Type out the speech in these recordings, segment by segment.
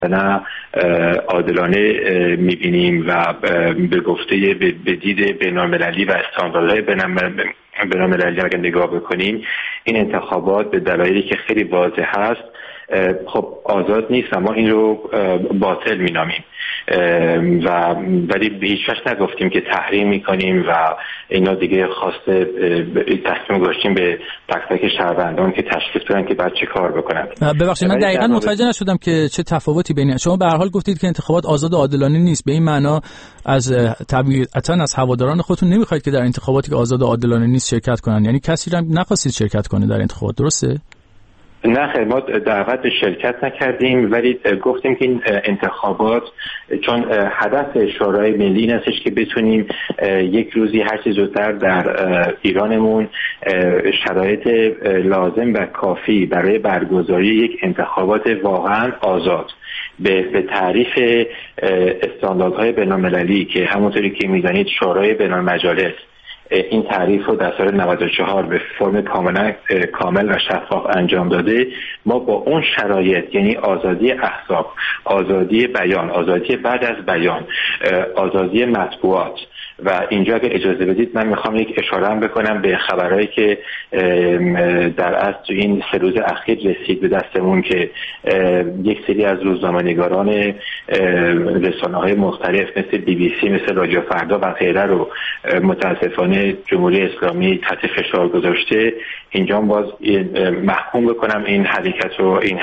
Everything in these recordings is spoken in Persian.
نه عادلانه میبینیم و به گفته به دید بین‌المللی و استانداردهای بین‌المللی اگر نگاه بکنیم این انتخابات به دلایلی که خیلی واضح هست خب آزاد نیست، ما این رو باطل مینامیم و ولی به هیچ وجه نگفتیم که تحریم میکنیم و اینا دیگه خواسته تصمیم گذاشتیم به تک تک شهروندان که تشخیص بدن که بعد چه کار بکنن. ببخشید من دقیقاً متوجه نشدم که چه تفاوتی بین شما به هر حال گفتید که انتخابات آزاد و عادلانه نیست، به این معنا از طبیعتاً از هواداران خودتون نمیخواید که در انتخاباتی که آزاد و عادلانه نیست شرکت کنن، یعنی کسی رو نخواستید شرکت کنه در انتخابات، درسته؟ نه خیر، ما دعوت به شرکت نکردیم ولی گفتیم که این انتخابات چون هدف شورای ملی این هستش که بتونیم یک روزی هر چه زودتر در ایرانمون شرایط لازم و کافی برای برگزاری یک انتخابات واقعا آزاد به تعریف استانداردهای بین‌المللی که همونطوری که می‌دانید شورای بین‌المجالس این تعریف رو در سال 94 به فرم کامل و شفاف انجام داده. ما با اون شرایط یعنی آزادی احزاب، آزادی بیان، آزادی بعد از بیان، آزادی مطبوعات و اینجا اگه اجازه بدید من میخوام یک اشاره هم بکنم به خبرهایی که در اصل تو این 3 روز اخیر رسید به دستمون که یک سری از روزنامه‌نگاران رسانه‌های مختلف مثل BBC، مثل رادیو فردا و غیره رو متاسفانه جمهوری اسلامی تحت فشار گذاشته. اینجا باز محکوم بکنم این حرکت رو، این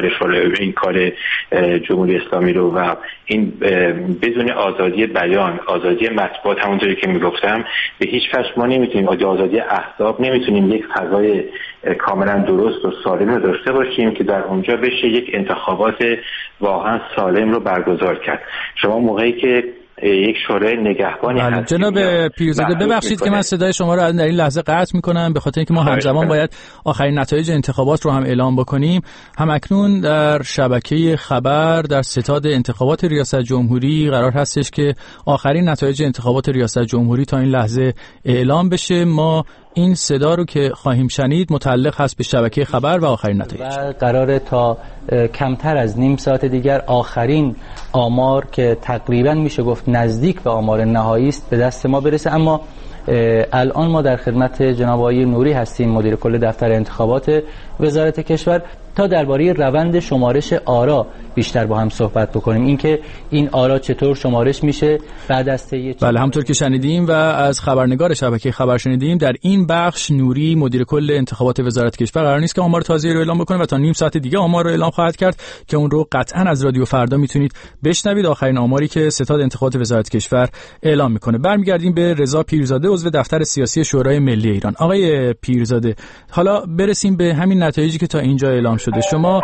کار جمهوری اسلامی رو و این بدون آزادی بیان، آزادی مطبوعات، همونطوری که میگفتم به هیچ وجه ما نمیتونیم آزادی احزاب، نمیتونیم یک فضای کاملا درست و سالم رو داشته باشیم که در اونجا بشه یک انتخابات واقعا سالم رو برگزار کرد. شما موقعی که یک شورای نگهبانی هست. جناب پیرزاده ببخشید که من صدای شما رو در این لحظه قطع میکنم به خاطر اینکه ما همزمان باید آخرین نتایج انتخابات رو هم اعلام بکنیم. همکنون در شبکه خبر در ستاد انتخابات ریاست جمهوری قرار هستش که آخرین نتایج انتخابات ریاست جمهوری تا این لحظه اعلام بشه. ما این صدا رو که خواهیم شنید متعلق هست به شبکه خبر و آخرین نتایج و قراره تا کمتر از نیم ساعت دیگر آخرین آمار که تقریبا میشه گفت نزدیک به آمار نهایی است به دست ما برسه. اما الان ما در خدمت جناب آقای نوری هستیم، مدیر کل دفتر انتخابات وزارت کشور، تا درباره روند شمارش آرا بیشتر با هم صحبت بکنیم. اینکه این آرا چطور شمارش میشه بعد از طی بله همونطور که شنیدیم و از خبرنگار شبکه خبر شنیدیم در این بخش نوری مدیر کل انتخابات وزارت کشور قرار نیست که آمار تازه رو اعلام بکنه و تا نیم ساعت دیگه آمار رو اعلام خواهد کرد که اون رو قطعا از رادیو فردا میتونید بشنوید، آخرین آماری که ستاد انتخابات وزارت کشور اعلام میکنه. برمیگردیم به رضا پیرزاده عضو دفتر سیاسی شورای ملی ایران. آقای پیرزاده حالا برسیم به همین نتایجی که تا اینجا اعلام شده. شما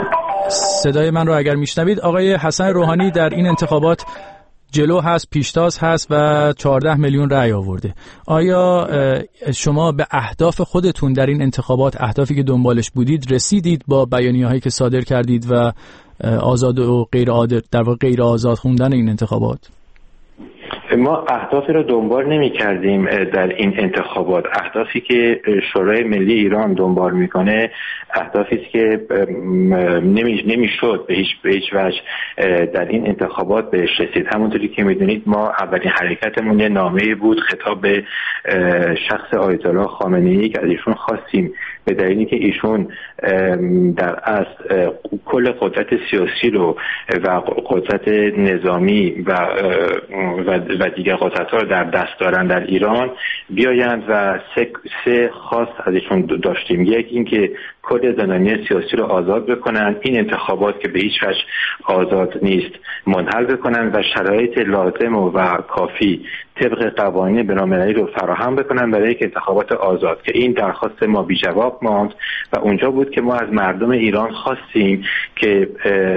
صدای من رو اگر میشنوید، آقای حسن روحانی در این انتخابات جلو هست، پیشتاز هست و 14 میلیون رأی آورده. آیا شما به اهداف خودتون در این انتخابات، اهدافی که دنبالش بودید، رسیدید با بیانیه‌هایی که صادر کردید و آزاد و غیر در واقع غیر آزاد خوندن این انتخابات؟ ما اهدافی رو دنبال نمی کردیم در این انتخابات. اهدافی که شورای ملی ایران دنبال میکنه اهدافی است که نمیشد به هیچ وجه در این انتخابات بهش رسید. همونطوری که میدونید ما اولین حرکتمون یه نامه‌ای بود خطاب به شخص آیت الله خامنه‌ای که از ایشون خواستیم به دلیلی که ایشون در اصل کل قدرت سیاسی رو و قدرت نظامی و دیگر قدرت‌ها رو در دست دارن در ایران بیایند و سه خواست ازشون داشتیم. یک اینکه کل زندانی سیاسی رو آزاد بکنن، این انتخابات که به هیچ وجه آزاد نیست منحل بکنن و شرایط لازم و کافی طبق قوانین بین‌المللی رو فراهم بکنن برای یک انتخابات آزاد که این درخواست ما بی جواب ماند و اونجا بود که ما از مردم ایران خواستیم که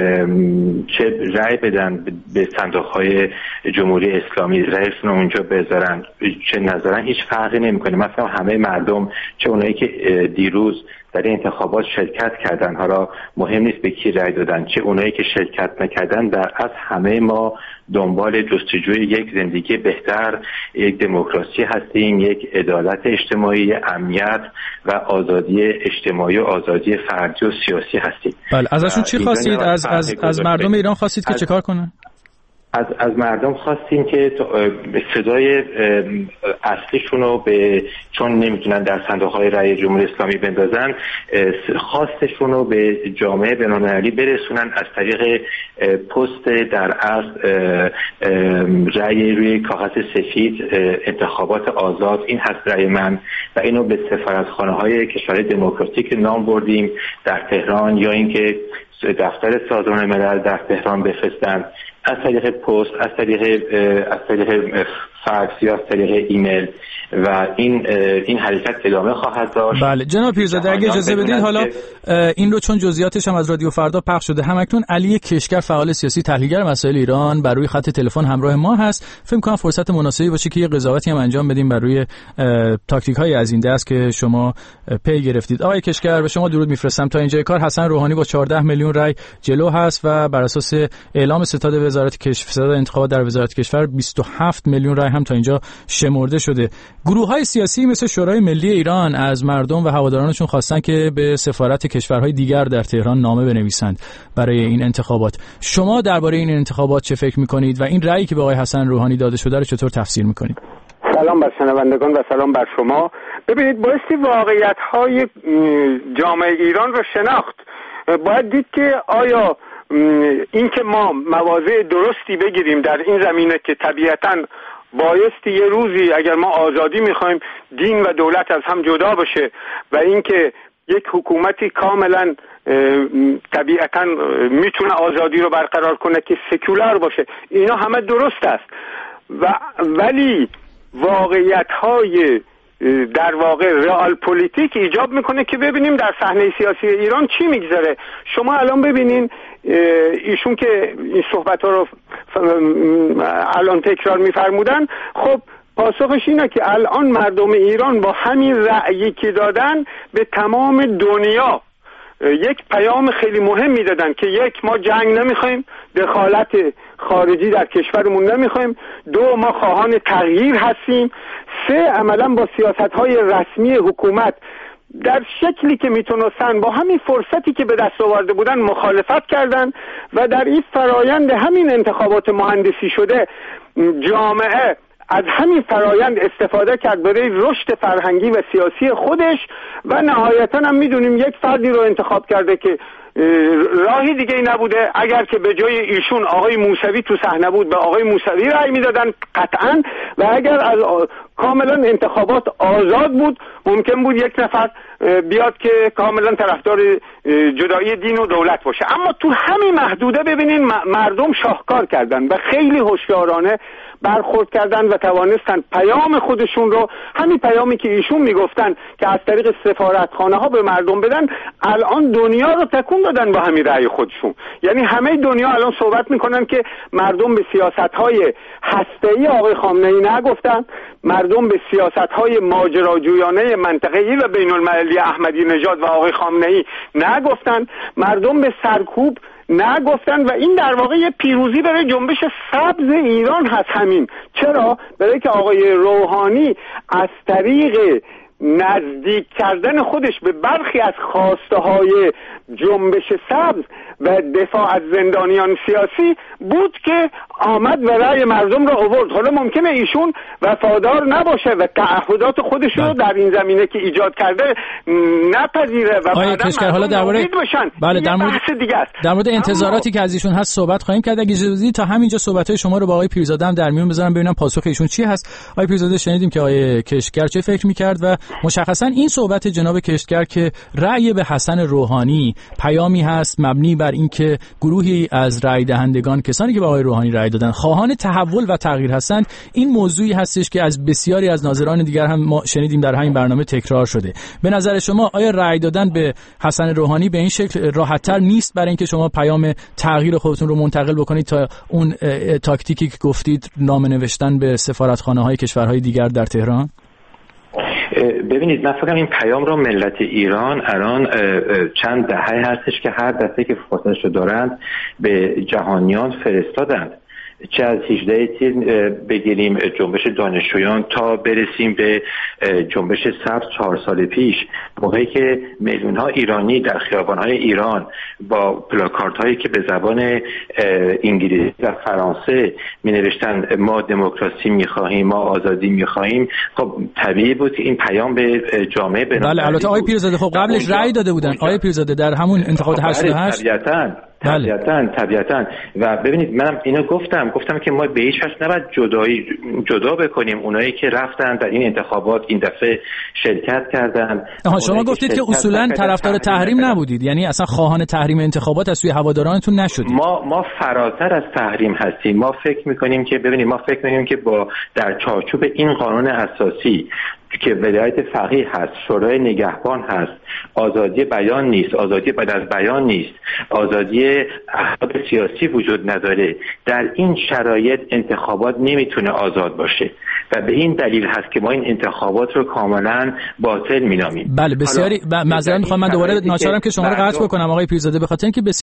چه رأی بدن به صندوق‌های جمهوری اسلامی، رأیشون اونجا بذارن چه نذارن هیچ فرقی نمی‌کنه. مثلا همه مردم، چه اونایی که دیروز در این انتخابات شرکت کردن، حالا مهم نیست به کی رأی دادن، چه اونایی که شرکت نکردن، در از همه ما دنبال جستجوی یک زندگی بهتر، یک دموکراسی هستیم، یک عدالت اجتماعی، امنیت و آزادی اجتماعی و آزادی فردی و سیاسی هستیم. بله، ازشون چی خواستید؟ از مردم ایران خواستید که چه کار کنن؟ از مردم خواستیم که صدای اصلیشون رو چون نمیتونن در صندوق‌های رأی جمهوری اسلامی بندازن، خواستشون رو به جامعه بین‌المللی برسونن از طریق پست در اصل رأی روی کاغذ سفید، انتخابات آزاد، این هست رأی من، و اینو به سفارتخانه‌های کشورهای دموکراتیک نام بردیم در تهران، یا اینکه دفتر سازمان ملل در تهران بفرستن از طریق پست، از طریق فکس یا از طریق ایمیل، و این حرکت ادامه خواهد داشت. بله جناب پیرزاده، اگه اجازه بدید حالا این رو چون جزئیاتش هم از رادیو فردا پخش شده، همکنون علی کشگر فعال سیاسی تحلیلگر مسائل ایران بر روی خط تلفن همراه ما هست. فکر کنم فرصت مناسبی باشه که یه قضاوتی هم انجام بدیم بر روی تاکتیک‌های از این دست که شما پی گرفتید. آقای کشگر، به شما درود میفرستم. تا اینجای کار حسن روحانی با 14 میلیون رای جلو هست و بر اساس اعلام ستاد انتخابات در وزارت کشور 27 میلیون رای هم تا اینجا شمرده شده. گروه‌های سیاسی مثل شورای ملی ایران از مردم و هوادارانشون خواستن که به سفارت کشورهای دیگر در تهران نامه بنویسند برای این انتخابات. شما درباره این انتخابات چه فکر می‌کنید و این رأیی که به آقای حسن روحانی داده شده رو چطور تفسیر می‌کنید؟ سلام بر شنوندگان و سلام بر شما. ببینید، بایستی واقعیت‌های جامعه ایران رو شناخت. باید دید که آیا این که ما مواضع درستی بگیریم در این زمینه که طبیعتاً بایستی یه روزی اگر ما آزادی میخوایم دین و دولت از هم جدا بشه و اینکه یک حکومتی کاملا طبیعتاً میتونه آزادی رو برقرار کنه که سکولار باشه، اینا همه درست است، ولی واقعیت‌های در واقع رئال پلیتیک ایجاب میکنه که ببینیم در صحنه سیاسی ایران چی میگذره. شما الان ببینین ایشون که این صحبت ها رو الان تکرار میفرمودن، خب پاسخش اینه که الان مردم ایران با همین رأیی که دادن به تمام دنیا یک پیام خیلی مهم میدادن که یک، ما جنگ نمیخوایم، دخالت خارجی در کشورمون نمیخوایم، دو، ما خواهان تغییر هستیم، سه، عملا با سیاست‌های رسمی حکومت در شکلی که میتونستن با همین فرصتی که به دست آورده بودن مخالفت کردن و در این فرایند همین انتخابات مهندسی شده جامعه از همین فرایند استفاده کرد برای رشد فرهنگی و سیاسی خودش و نهایتاً هم میدونیم یک فردی رو انتخاب کرده که راهی دیگه ای نبوده. اگر که به جای ایشون آقای موسوی تو صحنه بود به آقای موسوی رأی میدادن قطعاً، و اگر از کاملا انتخابات آزاد بود ممکن بود یک نفر بیاد که کاملا طرفدار جدایی دین و دولت باشه. اما تو همین محدوده ببینین مردم شاهکار کردن و خیلی هوشیارانه برخورد کردن و توانستن پیام خودشون رو، همین پیامی که ایشون میگفتن که از طریق سفارتخانه ها به مردم بدن، الان دنیا رو تکون دادن با همین رأی خودشون. یعنی همه دنیا الان صحبت میکنن که مردم به سیاست‌های هسته‌ای آقای خامنه‌ای نگفتن، مردم به سیاست‌های ماجراجویانه منطقه‌ای و بین‌المللی احمدی نژاد و آقای خامنه‌ای نگفتن، مردم به سرکوب نگفتن، و این در واقع یه پیروزی برای جنبش سبز ایران هست. همین چرا؟ برای که آقای روحانی از طریق نزدیک کردن خودش به برخی از خواسته های جنبش سبز و دفاع از زندانیان سیاسی بود که آمد و رأی مردم را آورد. حالا ممکنه ایشون وفادار نباشه و تعهدات خودش رو در این زمینه که ایجاد کرده نپذیره و بعداً حالا درباره در مورد انتظاراتی که از ایشون هست صحبت خواهیم کرد. اگه اجازه بدید تا همینجا صحبت‌های شما رو با آقای پیرزاده هم در میون بذارم ببینم پاسخ ایشون چی هست. آقای پیرزاده، شنیدیم که آقای کشگر چه فکر می‌کرد و مشخصاً این صحبت جناب کشگر که رأی به حسن روحانی پیامی هست مبنی بر اینکه گروهی از رأی دهندگان، کسانی که به آقای روحانی رأی دادن، خواهان تحول و تغییر هستند. این موضوعی هستش که از بسیاری از ناظران دیگر هم ما شنیدیم در همین برنامه تکرار شده. به نظر شما آیا رأی دادن به حسن روحانی به این شکل راحت‌تر نیست برای اینکه شما پیام تغییر خودتون رو منتقل بکنید تا اون تاکتیکی که گفتید، نامه نوشتن به سفارتخانه‌های کشورهای دیگر در تهران؟ ببینید من فکرم این پیام رو ملت ایران الان چند دهه هستش که هر دفعه که فرصتش رو دارند به جهانیان فرستادند، چه از 18 تیر بگیریم جنبش دانشجویان تا برسیم به جنبش سبز 4 سال پیش، موقعی که میلیون‌ها ایرانی در خیابان‌های ایران با پلاکاردهایی که به زبان انگلیسی و فرانسه می‌نوشتن ما دموکراسی می‌خواهیم، ما آزادی می‌خواهیم، خب طبیعی بود که این پیام به جامعه بنابرای بله. البته آقای پیرزاده خب قبلش رأی داده بودن آقای پیرزاده در همون انتخابات 88. طبیعتاً و ببینید منم اینو گفتم که ما به هیچ وجه نباید جدا بکنیم اونایی که رفتن در این انتخابات این دفعه شرکت کردن. شما گفتید که اصولاً طرفدار تحریم نبودید، یعنی اصلا خواهان تحریم انتخابات از سوی هوادارانتون نشدید. ما فراتر از تحریم هستیم. ما فکر می‌کنیم که با در چارچوب این قانون اساسی که ولایت فقیه هست، شورای نگهبان هست، آزادی بیان نیست، آزادی بعد از بیان نیست، آزادی احزاب سیاسی وجود نداره، در این شرایط انتخابات نمیتونه آزاد باشه و به این دلیل هست که ما این انتخابات رو کاملا باطل مینامیم. بله بسیاری معذرت میخوام، من دوباره ناچارم که شما رو قطع بکنم آقای پیرزاده، به خاطر اینکه